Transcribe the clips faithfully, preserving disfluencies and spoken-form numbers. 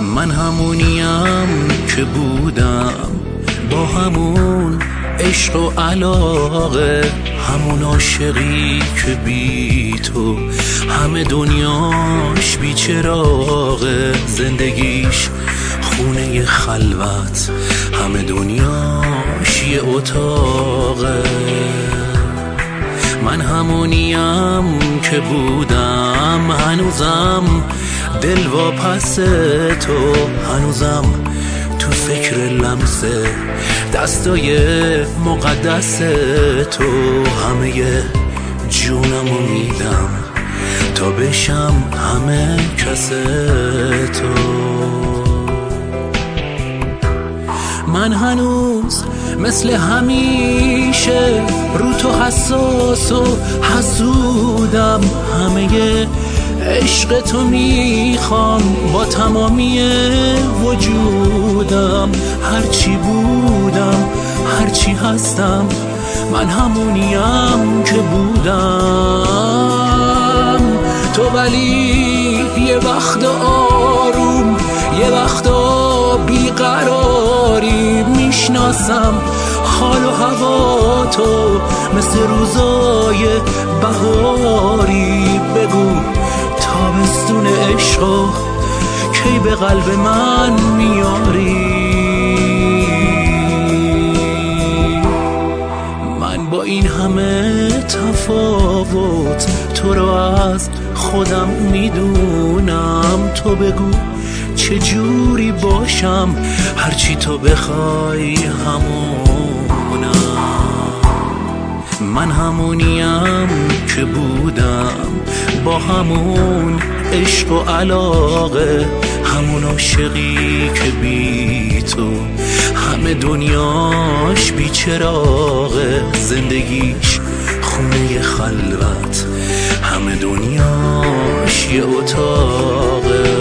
من همونیم که بودم، با همون عشق و علاقه، همون عاشقی که بی تو همه دنیاش بی چراغه، زندگیش خونه خلوت، همه دنیاش یه اتاقه. من همونیم که بودم، هنوزم دل واپس تو، هنوزم تو فکر لمس دستای مقدس تو، همه جونمو میدم تا بشم همه کس تو. من هنوز مثل همیشه رو تو حساس و حسودم، همه عشق تو میخوام با تمامی وجودم، هرچی بودم هرچی هستم، من همونیم که بودم. تو ولی یه وقت آروم، یه وقت بیقراری، میشناسم حال و هوا تو مثل روزای بهاری. بگو تابستون عشقو کی به قلب من میاری؟ من با این همه تفاوت تو رو از خودم میدونم. تو بگو چه جوری باشم، هرچی تو بخوای همونم. من همونیم که بودم، با همون عشق و علاقه، همون عاشقی که بی تو همه دنیاش بی چراغه، زندگیش خونه خلوت، همه دنیاش یه اتاقه.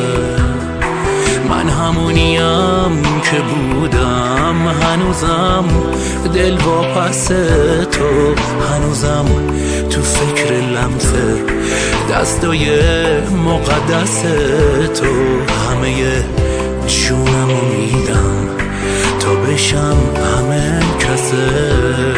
من همونیم که بودم، هنوزم دل واپس تو، هنوزم تو فکر لمس دستای مقدس تو، همه جونمو میدم تا بشم همه کس